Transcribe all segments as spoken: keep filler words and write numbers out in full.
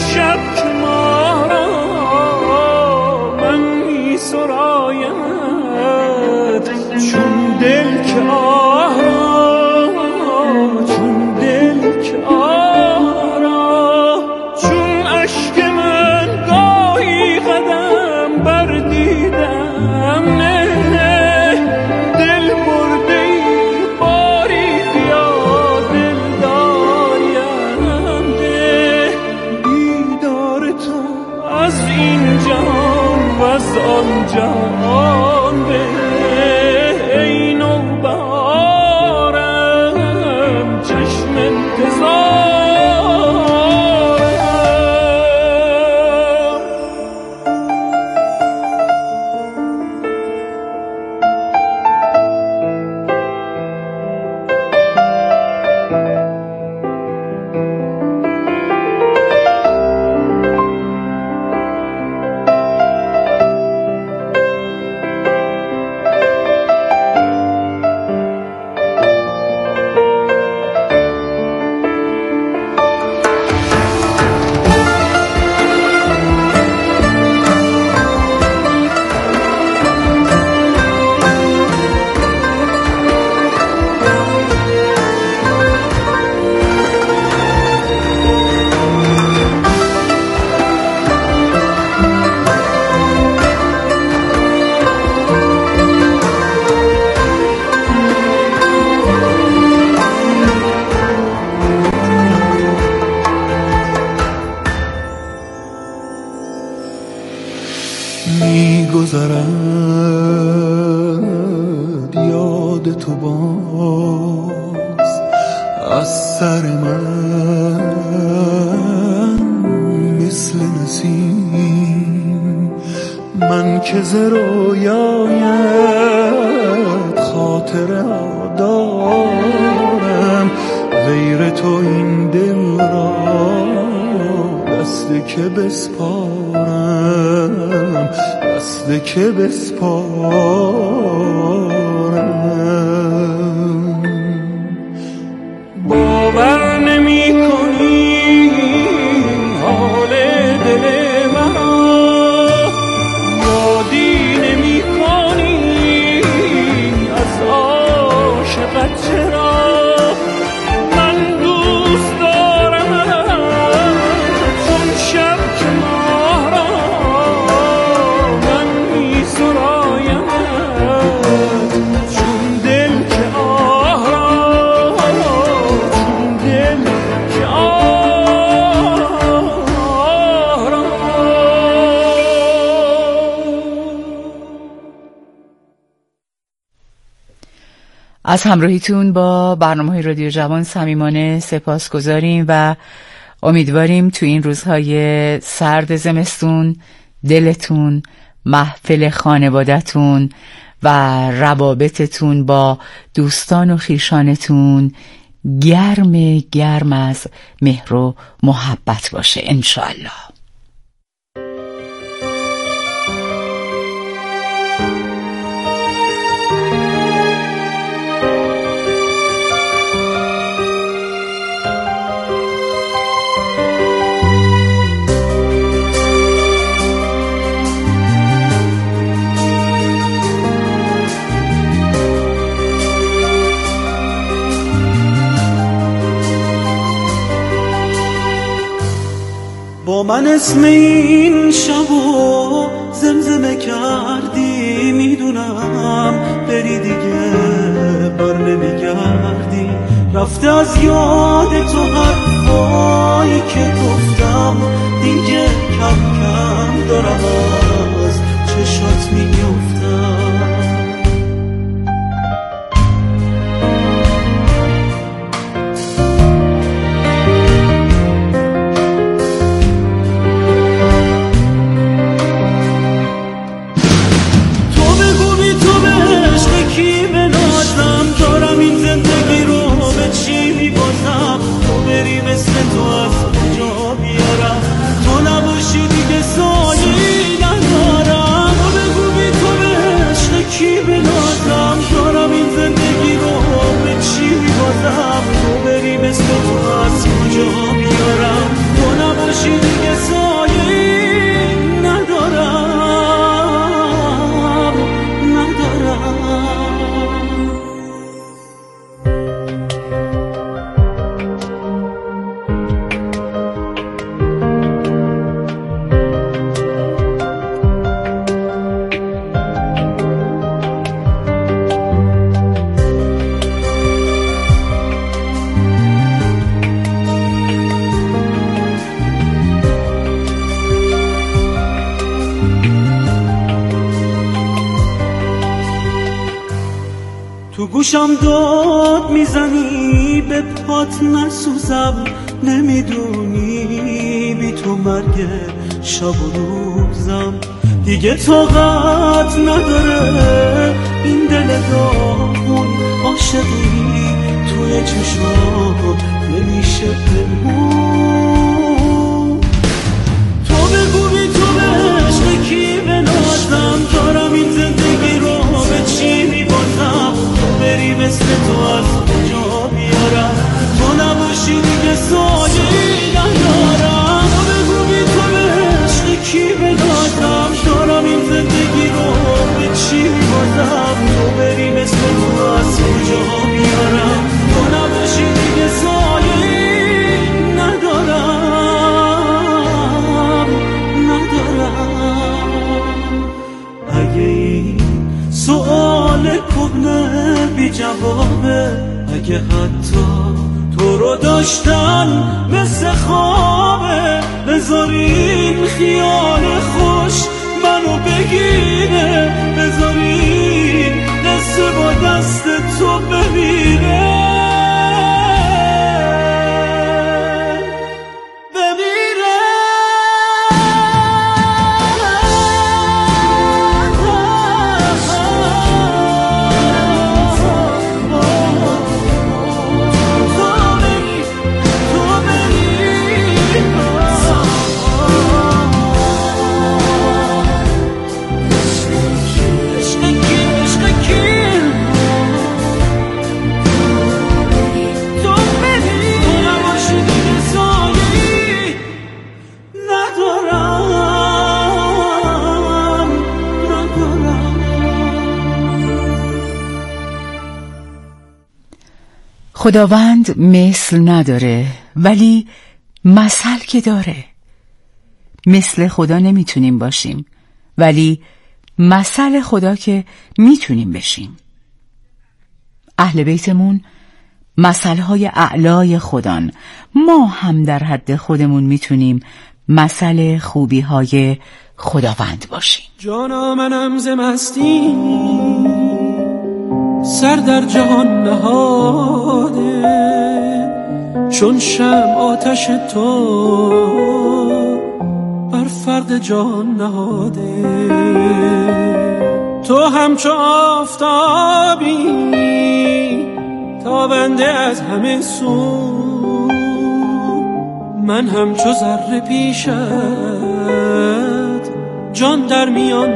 شب که ما را من می سراید، چون دل که آرا، چون دل که آرا، چون اشک من گاهی قدم بردیدم نه دل برده ای باری بیا دل داریم ده دیدار تو از این جهان و از آن جهان به ای نوبهارم چشم انتظار. می‌گذرد یاد تو باز از سر من مثل نسیم، من که ز رویایت خاطره دارم، غیر تو این دل را دست که بسپارم، دست که بسپارم. باور نمی کنی حال دل مرا، یادی نمی کنی از عاشقت چرا، من دوست دارم چون شب که ماه را من می سرایم، چون دل که آه را، چون دل که آه را. از همراهیتون با برنامه‌های رادیو جوان صمیمانه سپاسگزاریم و امیدواریم تو این روزهای سرد زمستون دلتون، محفل خانوادتون و روابطتون با دوستان و خویشانتون گرم گرم از مهر و محبت باشه انشاءالله. با من اسم این شبو زمزمه کردی، میدونم بری دیگه بر نمیگردی، رفته از یاد تو حرفایی که گفتم، دیگه کم کم دارم از چشات میفتم. کی به نازم دارم این زندگی رو به چی میبازم، تو بری به گوشم داد میزنی به پات نسوزم، نمیدونی بی تو مرگ شب و روزم دیگه طاقت نداره. این دل داغون عاشقی توی چشمات نمیشه بمون. تو بگو بی تو به عشق کی بنازم، دارم این زندگی رو به چی میبازم. تو بری مثل تو از کجا بیارم، تو نباشی دیگه سایه‌ای ندارم. تو بگو بی تو به عشق کی بنازم، دارم این زندگی رو به چی میبازم. تو بری مثل تو از کجا بیارم، تو نباشی دیگه سایه‌ای ندارم ندارم. اگه این سؤال کهنه بی جوابه، اگه حتی تو رو داشتن مثل خوابه، بذارین خیال خوش منو بگیره، بذارین دست با دست تو بمیره. خداوند مثل نداره، ولی مثل که داره. مثل خدا نمیتونیم باشیم، ولی مثل خدا که میتونیم بشیم. اهل بیتمون مثلهای اعلای خدان، ما هم در حد خودمون میتونیم مثل خوبیهای خداوند باشیم. جانا منم ز مستی سر در جهان نهاده، چون شمع آتش تو بر فرد جان نهاده. تو همچو آفتابی تابنده از همه سو، من همچو ذره پیشت جان در میان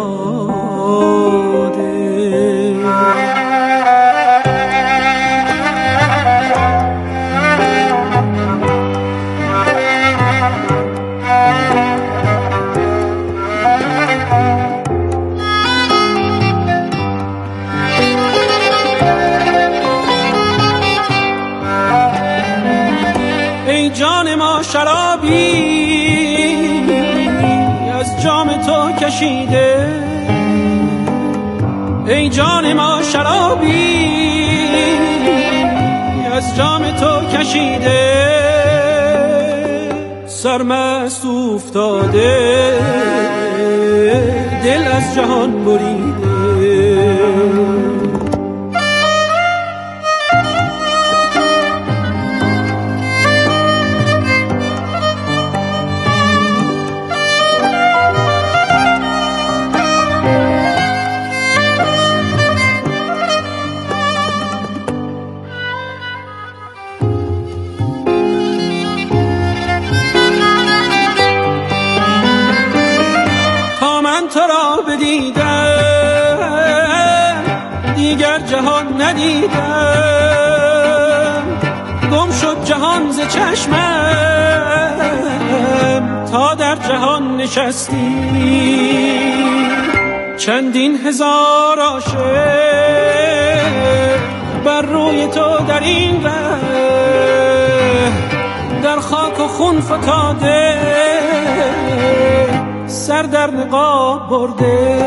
نهاده. ای جان ما شرابی از جام تو کشیده، ای جان ما شرابی از جام تو کشیده، سرمست افتاده دل از جهان بریده. تو را بدیدم دیگر جهان ندیدم، گم شد جهان ز چشمم تا در جهان نشستی. چندین هزار عاشق بر روی تو در این ره در خاک و خون فتاده، سر در نقاب برده.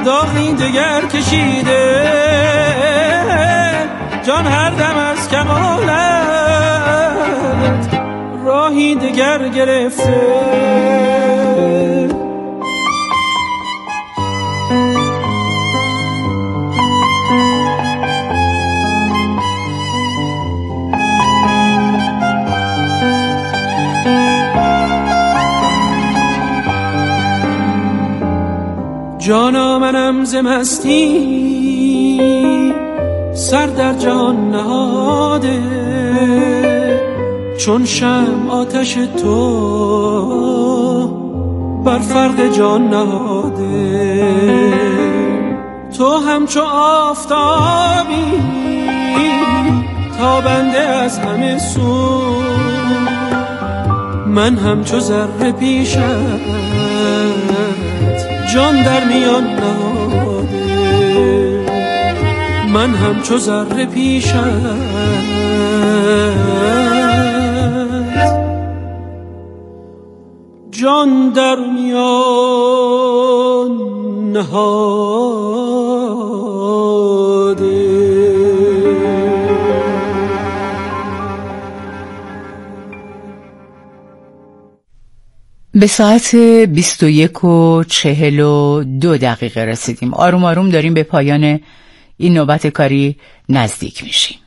داغی دگر کشیده، جان هر دم از کمالت راهی دگر گرفته. جانا منم ز مستی سر در جان نهاده، چون شمع آتش تو بر فرق جان نهاده. تو همچو آفتابی تابنده از همه سو، من همچو ذره پیشت جان در میان نهاده. من همچو ذره پیشت جان در میان نهاده. به ساعت بیست و یک و چهل و دو دقیقه رسیدیم. آروم آروم داریم به پایان این نوبت کاری نزدیک میشیم.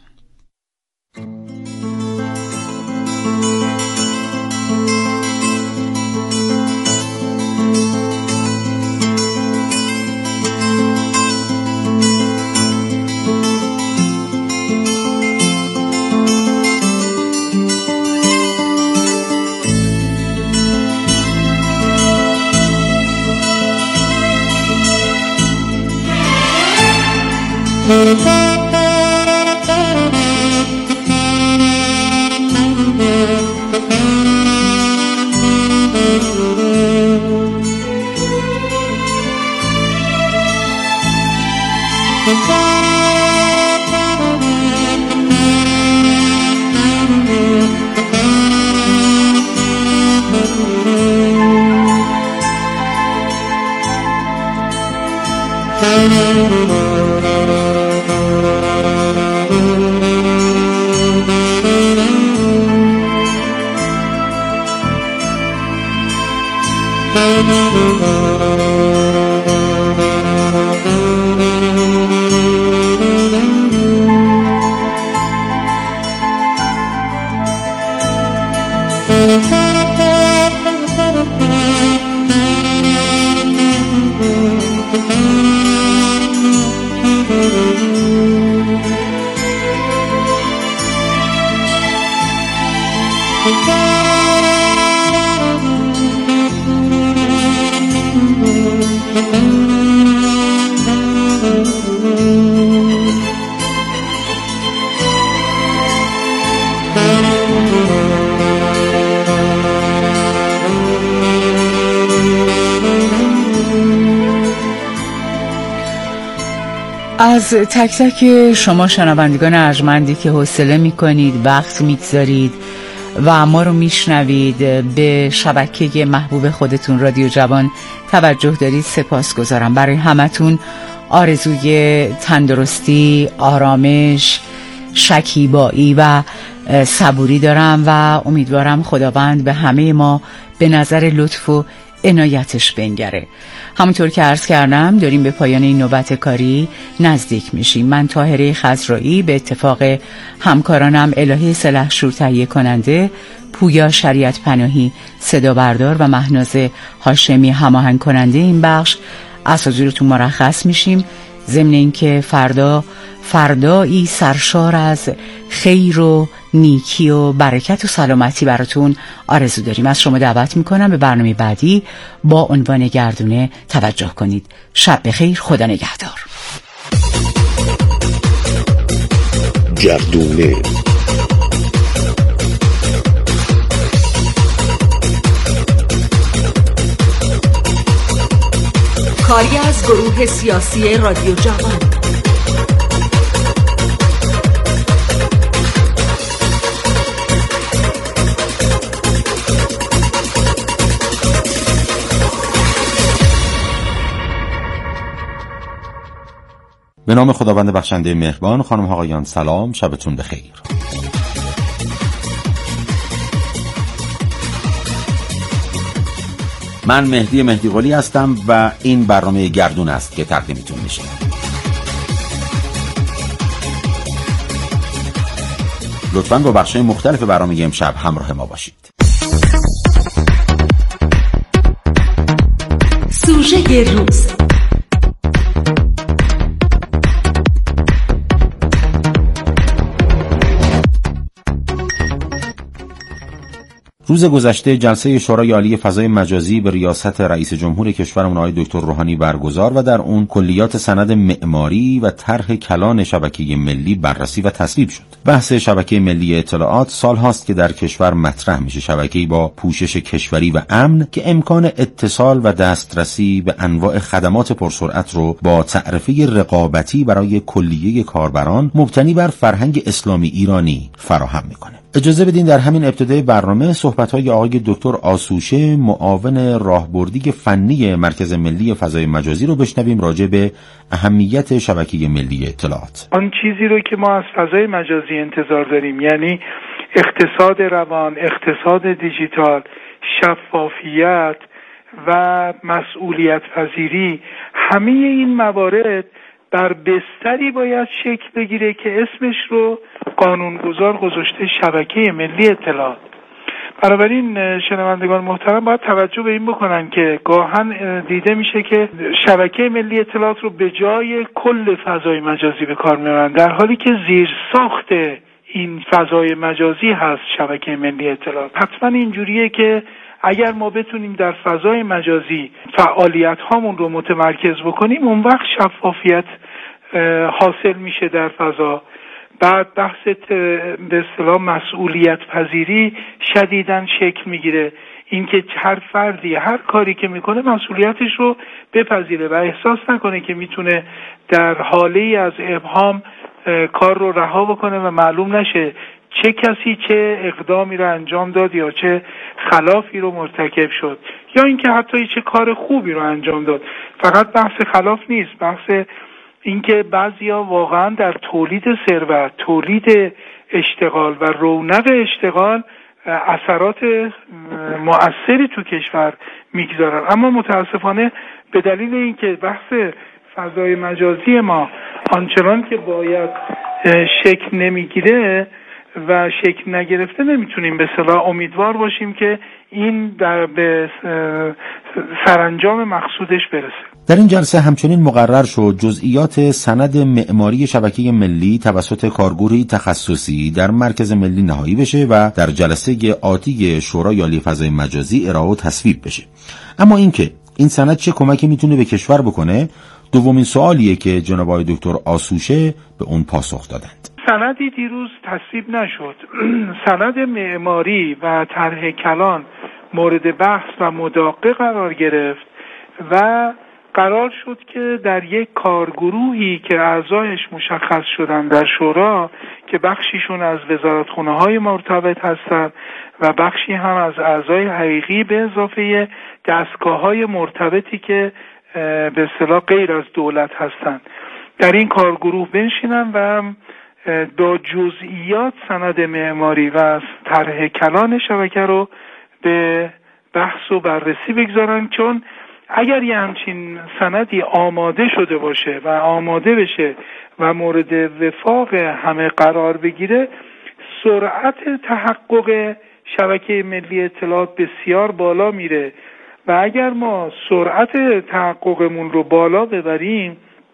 از تک تک شما شنوندگان ارجمندی که حوصله میکنید، وقت میگذارید و ما رو میشنوید، به شبکه محبوب خودتون رادیو جوان توجه دارید، سپاس گذارم. برای همتون آرزوی تندرستی، آرامش، شکیبایی و صبوری دارم و امیدوارم خداوند به همه ما به نظر لطف و عنایتش بنگره. همونطور که عرض کردم داریم به پایان این نوبت کاری نزدیک میشیم. من طاهره خضرایی به اتفاق همکارانم الهی سلحشور تهیه کننده، پویا شریعت پناهی صدا بردار و مهناز هاشمی هماهنگ کننده این بخش از حضورتون مرخص میشیم، ضمن اینکه فردا فردایی سرشار از خیر و نیکی و برکت و سلامتی براتون آرزو داریم. از شما دعوت میکنم به برنامه بعدی با عنوان گردونه توجه کنید. شب بخیر، خدا نگهدار. گردونه کاری از گروه سیاسی رادیو جوان. به نام خداوند بخشنده مهربان. خانم ها آقایان سلام، شبتون بخیر. من مهدی مهدی قلی هستم و این برنامه گردون است که تقدیمتون میشه. لطفاً با بخش‌های مختلف برنامه امشب همراه ما باشید. سوژه روز. روز گذشته جلسه شورای عالی فضای مجازی به ریاست رئیس جمهور کشورمون آقای دکتر روحانی برگزار و در اون کلیات سند معماری و طرح کلان شبکه ملی بررسی و تصویب شد. بحث شبکه ملی اطلاعات سال هاست که در کشور مطرح میشه، شبکه‌ای با پوشش کشوری و امن که امکان اتصال و دسترسی به انواع خدمات پرسرعت رو با تعرفه رقابتی برای کلیه کاربران مبتنی بر فرهنگ اسلامی ایرانی فراهم میکنه. اجازه بدین در همین ابتدای برنامه صحبت‌های آقای دکتر آسوشه، معاون راهبردی فنی مرکز ملی فضای مجازی رو بشنویم راجع به اهمیت شبکه ملی اطلاعات. آن چیزی رو که ما از فضای مجازی انتظار داریم، یعنی اقتصاد روان، اقتصاد دیجیتال، شفافیت و مسئولیت پذیری، همه این موارد بر بستری باید شکل بگیره که اسمش رو قانونگذار گذاشته شبکه ملی اطلاعات. بنابراین شنوندگان محترم باید توجه به این بکنن که گاهن دیده میشه که شبکه ملی اطلاعات رو به جای کل فضای مجازی به کار میبرن، در حالی که زیر ساخت این فضای مجازی هست شبکه ملی اطلاعات. حتما اینجوریه که اگر ما بتونیم در فضای مجازی فعالیت هامون رو متمرکز بکنیم، اون وقت شفافیت حاصل میشه در فضا. بعد بحث به اصطلاح مسئولیت پذیری شدیداً شکل میگیره، اینکه هر فردی هر کاری که میکنه مسئولیتش رو بپذیره و احساس نکنه که میتونه در حالی از ابهام کار رو رها بکنه و معلوم نشه چه کسی چه اقدامی رو انجام داد یا چه خلافی رو مرتکب شد، یا اینکه حتی چه کار خوبی رو انجام داد. فقط بحث خلاف نیست، بحث اینکه بعضیا واقعا در تولید ثروت، تولید اشتغال و رونق اشتغال اثرات مؤثری تو کشور میگذارن، اما متاسفانه به دلیل اینکه بحث فضای مجازی ما آنچنان که باید شکل نمیگیره و شکل نگرفته، نمیتونیم به اصطلاح امیدوار باشیم که این در به سرانجام مقصودش برسه. در این جلسه همچنین مقرر شد جزئیات سند معماری شبکه ملی توسط کارگروهی تخصصی در مرکز ملی نهایی بشه و در جلسه آتی شورای عالی فضای مجازی ارائه و تصویب بشه. اما اینکه این سند چه کمکی میتونه به کشور بکنه، دومین سوالیه که جناب آقای دکتر آسوشه به اون پاسخ دادند. سندی دیروز تصویب نشد. سند معماری و طرح کلان مورد بحث و مداقه قرار گرفت و قرار شد که در یک کارگروهی که اعضایش مشخص شدن در شورا، که بخشیشون از وزارتخونه‌های مرتبط هستند و بخشی هم از اعضای حقیقی به اضافه دستگاه‌های مرتبطی که به اصطلاح غیر از دولت هستند، در این کارگروه بنشینن و با جزئیات سند معماری و طرح کلان شبکه رو به بحث و بررسی بگذارن. چون اگر یه همچین سندی آماده شده باشه و آماده بشه و مورد وفاق همه قرار بگیره، سرعت تحقق شبکه ملی اطلاعات بسیار بالا میره و اگر ما سرعت تحققمون رو بالا ببریم،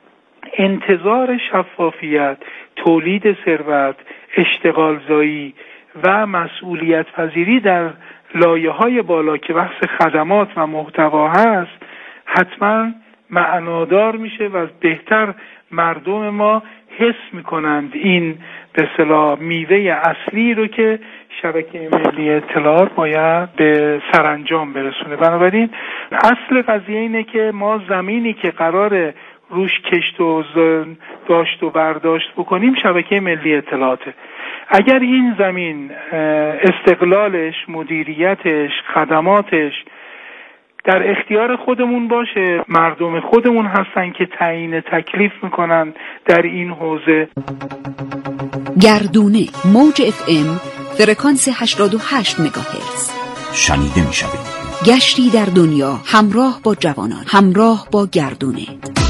انتظار شفافیت، تولید ثروت، اشتغال زایی و مسئولیت پذیری در لایه‌های بالا که بحث خدمات و محتوا هست حتما معنادار میشه و بهتر مردم ما حس میکنند این به اصطلاح میوه اصلی رو که شبکه ملی اطلاعات باید به سرانجام برسونه. بنابراین اصل قضیه اینه که ما زمینی که قراره روش کشت و داشت و برداشت بکنیم شبکه ملی اطلاعاته. اگر این زمین استقلالش، مدیریتش، خدماتش در اختیار خودمون باشه. مردم خودمون هستن که تعیین تکلیف میکنن در این حوزه. گردونه موج اف ام فرکانس هشتاد و هشت مگاهرتز شنیده میشوید. گشتی در دنیا همراه با جوانان، همراه با گردونه.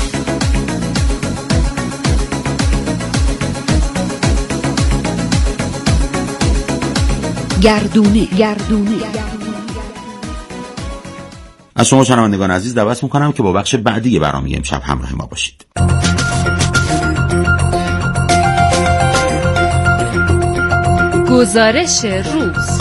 گردونه گردونه از شما شنوندگان عزیز دعوت میکنم که با بخش بعدی برنامه امشب همراه ما باشید. گزارش روز.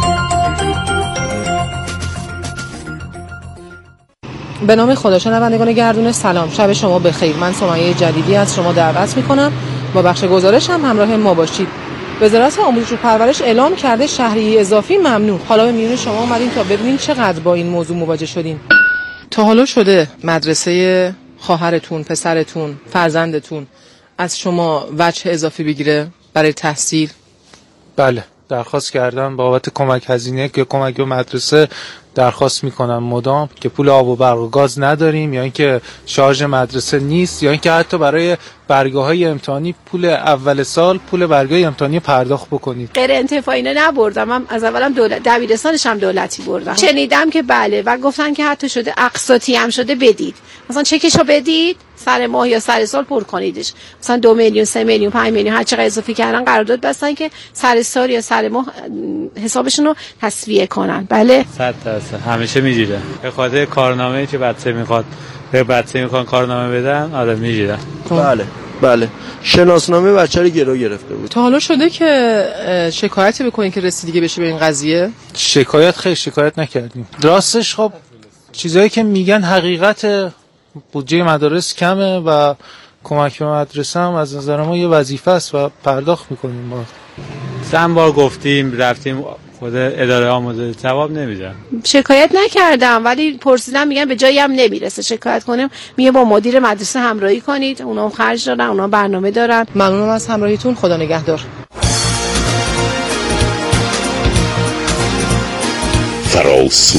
به نام خدا. شنوندگان گردونه سلام، شب شما بخیر. من سمیه جدیدی از شما دعوت میکنم با بخش گزارش هم همراه ما باشید. وزارت آموزش و پرورش اعلام کرده شهریه اضافی ممنوع. حالا به میون شما اومدیم تا ببینیم چقدر با این موضوع مواجه شدین. تا حالا شده مدرسه خواهرتون، پسرتون، فرزندتون از شما وجه اضافی بگیره برای تحصیل؟ بله، درخواست کردم بابت کمک هزینه که کمک به مدرسه درخواست میکنم مدام که پول آب و برق و گاز نداریم، یا اینکه شارژ مدرسه نیست، یا اینکه حتی برای برگه‌های امتحانی پول اول سال پول برگه امتحانی پرداخت بکنید. غیر انتفاعی نبردم، من از اولم دولت دبیرستانش هم دولتی بردم. شنیدم که بله و گفتن که حتی شده اقساطی هم شده بدید، مثلا چکشو بدید سر ماه یا سر سال پر کنیدش، مثلا دو میلیون سه میلیون پنج میلیون هر چقدر اضافه کردن قرارداد بستن که سر سال یا سر ماه حسابشون رو تسویه کنن. بله صد درصد همیشه میگیره به خاطر کارنامه‌ای که بچه میخواد به بچه میخوان کارنامه بدن. آره میگیرن. بله بله شناسنامه بچه رو گرو گرفته بود. تا حالا شده که شکایتی بکنین که رسیدگی بشه به این قضیه؟ شکایت خیلی شکایت نکردیم. راستش خب چیزایی که میگن حقیقت، بودجه مدارس کمه و کمک به مدرسه هم از نظر ما یه وظیفه است و پرداخت میکنیم. ما چند بار گفتیم رفتیم خود اداره آموزش جواب نمیدن. شکایت نکردم ولی پرسیدم میگن به جایی هم نمیرسه شکایت کنیم. میگه با مدیر مدرسه همراهی کنید، اونا خرج دارن، اونا برنامه دارن. ممنونم از همراهیتون. خدا نگهدار. فراسو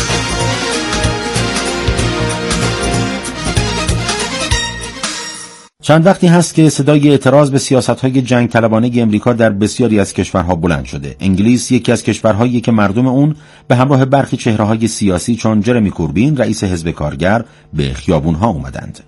چند وقتی هست که صدای اعتراض به سیاست‌های جنگ طلبانه امریکا در بسیاری از کشورها بلند شده. انگلیس یکی از کشورهایی که مردم اون به همراه برخی چهره‌های سیاسی چون جرمی کوربین رئیس حزب کارگر به خیابون‌ها اومدند.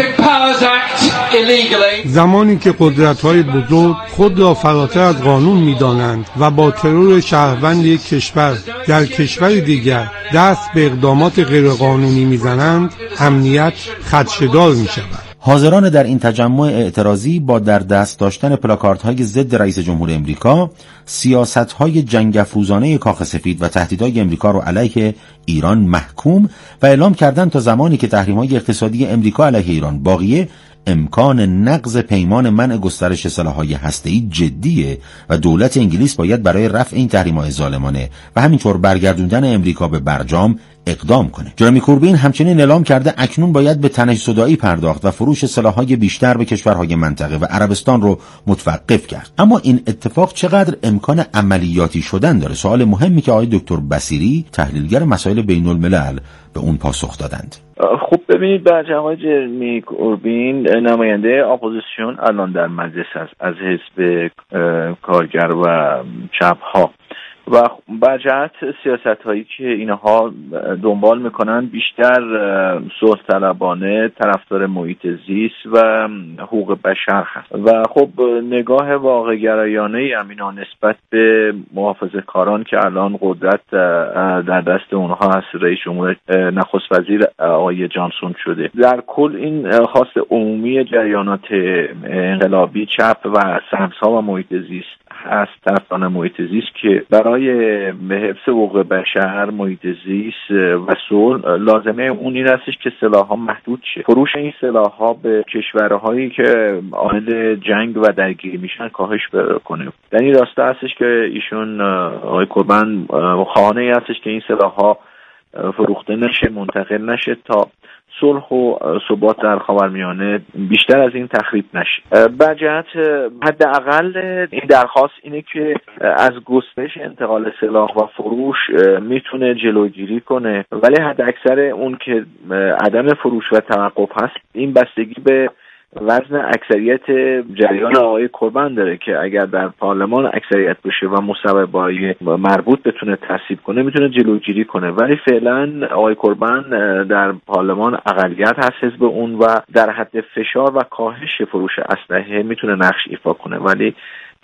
زمانی که قدرت‌های بزرگ خود را فراتر از قانون می‌دانند و با ترور شهروند یک کشور در کشور دیگر دست به اقدامات غیرقانونی می‌زنند، امنیت خدشه‌دار می‌شود. حاضران در این تجمع اعتراضی با در دست داشتن پلاکاردهای ضد رئیس جمهور امریکا، سیاست‌های جنگ افروزانه کاخ سفید و تهدیدهای امریکا را علیه ایران محکوم و اعلام کردند تا زمانی که تحریم‌های اقتصادی امریکا علیه ایران باقیه، امکان نقض پیمان منع گسترش سلاح‌های هسته‌ای جدیه و دولت انگلیس باید برای رفع این تحریم‌های ظالمانه و همینطور برگردوندن امریکا به برجام اقدام کنه. جرمی کوربین همچنین اعلام کرده اکنون باید به تنش‌زدایی پرداخت و فروش سلاح‌های بیشتر به کشورهای منطقه و عربستان رو متوقف کرد. اما این اتفاق چقدر امکان عملیاتی شدن داره؟ سوال مهمی که آقای دکتر بصیری تحلیلگر مسائل بین‌الملل به اون پاسخ دادند. خب ببینید برجام آقای جرمی کوربین نماینده اپوزیسیون الان در مجلس است از حزب کارگر و چپ ها و برجهت سیاست هایی که اینها دنبال میکنن بیشتر صلح طلبانه، طرفدار محیط زیست و حقوق بشر هست و خب نگاه واقع گرایانه ای امینا نسبت به محافظه کاران که الان قدرت در دست اونها هست، رئیس جمهور نخست وزیر آقای جانسون شده. در کل این خواست عمومی جریانات انقلابی چپ و سبزها و محیط زیست هست، طرفداران محیط زیست که برای به حفظ حقوق بشر، محیط زیست و صلح لازمه اون این هستش که سلاح‌ها محدود شه. فروش این سلاح‌ها به کشورهایی که عامل جنگ و درگیری میشن کاهش پیدا کنه. در این راستا هستش که ایشون آقای کوربین خواهان هستش که این سلاح‌ها فروخته نشه، منتقل نشه تا صلح و ثبات در خاورمیانه بیشتر از این تخریب نشه. به جهت حداقل این درخواست اینه که از گسترش انتقال سلاح و فروش میتونه جلوگیری کنه، ولی حد اکثر اون که عدم فروش و توقف هست این بستگی به وزن اکثریت جریان آقای کربن داره که اگر در پارلمان اکثریت بشه و مصوبه‌های مربوط بتونه تصویب کنه میتونه جلوگیری کنه، ولی فعلا آقای کربن در پارلمان اقلیت هست حزب اون و در حد فشار و کاهش فروش اسلحه میتونه نقش ایفا کنه، ولی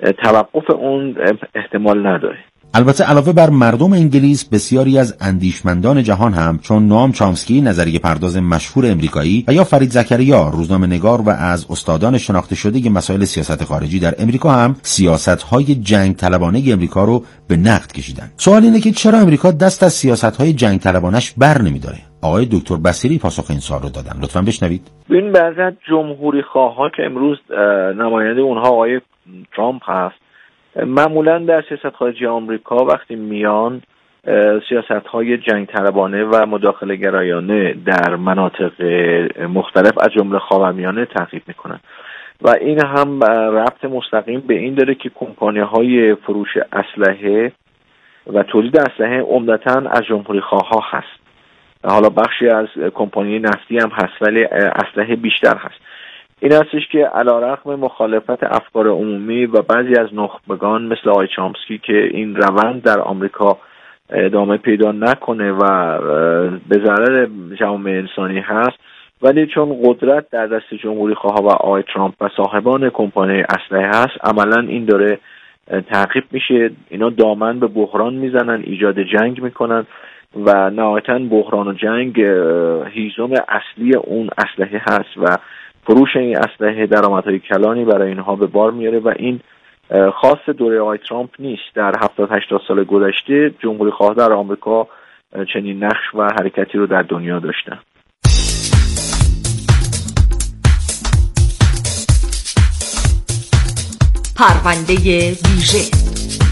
توقف اون احتمال نداره. البته علاوه بر مردم انگلیس، بسیاری از اندیشمندان جهان هم چون نوام چامسکی نظریه پرداز مشهور امریکایی و یا فرید زکریا روزنامه‌نگار و از استادان شناخته شده مسائل سیاست خارجی در امریکا هم سیاست‌های جنگ طلبانه امریکا رو به نقد کشیدن. سوال اینه که چرا امریکا دست از سیاست‌های جنگ طلبانش بر نمی‌داره؟ آقای دکتر بصیری پاسخ این سوال رو دادن. لطفاً بشنوید. ببین بعضی از جمهوری خواه‌ها که امروز نماینده اونها آقای ترامپ هست، معمولا در سیاست خارجی آمریکا وقتی میان سیاست‌های جنگ طلبانه و مداخله گرایانه در مناطق مختلف از جمله خاورمیانه تحقیق میکنن و این هم ربط مستقیم به این داره که کمپانی‌های فروش اسلحه و تولید اسلحه عمدتاً از جمهوری خواه‌ها هست. حالا بخشی از کمپانی نفتی هم هست ولی اسلحه بیشتر هست. این هستش که علیرغم مخالفت افکار عمومی و بعضی از نخبگان مثل آقای چامسکی که این روند در آمریکا ادامه پیدا نکنه و به ضرر جامعه انسانی هست، ولی چون قدرت در دست جمهوری خواه و آقای ترامپ و صاحبان کمپانی اسلحه هست، عملا این داره تعقیب میشه. اینا دامن به بحران میزنن، ایجاد جنگ میکنن و نهایتاً بحران و جنگ هیزم اصلی اون اسلحه هست و فروش این اسلحه درآمدهای کلانی برای اینها به بار میاره و این خاص دوره آقای ترامپ نیست. در هفتاد هشتاد سال گذشته جمهوری خواه در آمریکا چنین نقش و حرکتی رو در دنیا داشتن. پرونده ویژه.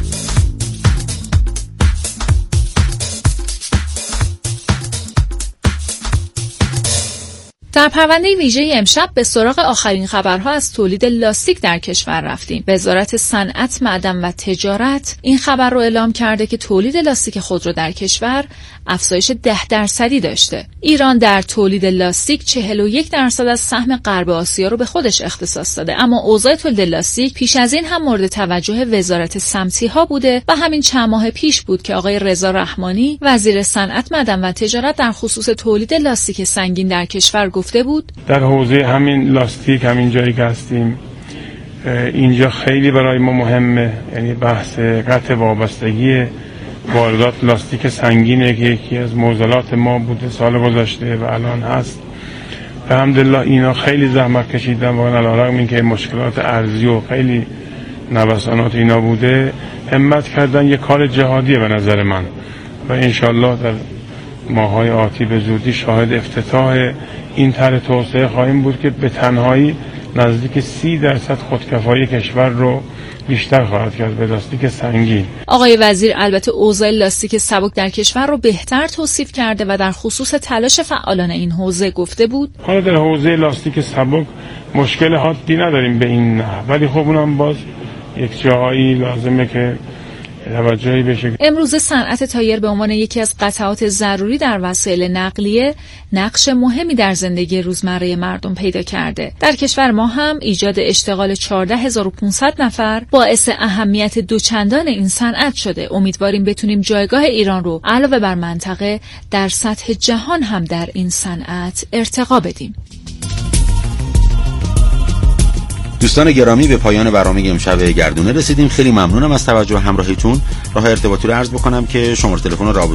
در پرونده ویژه امشب به سراغ آخرین خبرها از تولید لاستیک در کشور رفتیم. وزارت صنعت، معدن و تجارت این خبر رو اعلام کرده که تولید لاستیک خودرو در کشور افزایش ده درصدی داشته. ایران در تولید لاستیک چهل و یک درصد از سهم غرب آسیا رو به خودش اختصاص داده، اما اوضاع تولید لاستیک پیش از این هم مورد توجه وزارت صمتی‌ها بوده و همین چند ماه پیش بود که آقای رضا رحمانی وزیر صنعت، معدن و تجارت در خصوص تولید لاستیک سنگین در کشور گفته بود در حوزه همین لاستیک، همین جایی که هستیم اینجا خیلی برای ما مهمه، یعنی بحث قطع وابستگی واردات لاستیک سنگینه که یکی از معضلات ما بوده سال گذشته و الان هست. الحمدلله اینا خیلی زحمت کشیدن و علیرغم اینکه مشکلات ارزی و خیلی نوسانات اینا بوده همت کردن. یه کار جهادیه به نظر من و انشالله در ماهای آتی به زودی شاهد افتتاح این طرح توسعه خواهیم بود که به تنهایی نزدیک سی درصد خودکفایی کشور رو بیشتر خواهد کرد به لاستیک سنگین. آقای وزیر البته اوضاع لاستیک سبک در کشور رو بهتر توصیف کرده و در خصوص تلاش فعالان این حوزه گفته بود حالا در حوزه لاستیک سبک مشکل حادی نداریم به این نحو، ولی خب اونم باز یک جایی لازمه که توجهی بشه. امروز صنعت تایر به عنوان یکی از قطعات ضروری در وسایل نقلیه نقش مهمی در زندگی روزمره مردم پیدا کرده. در کشور ما هم ایجاد اشتغال چهارده هزار و پانصد نفر باعث اهمیت دوچندان این صنعت شده. امیدواریم بتونیم جایگاه ایران رو علاوه بر منطقه در سطح جهان هم در این صنعت ارتقا بدیم. دوستان گرامی، به پایان برنامه امشب گردونه رسیدیم. خیلی ممنونم از توجه همراهیتون. راه ارتباطی رو عرض بکنم که شماره تلفن رابطه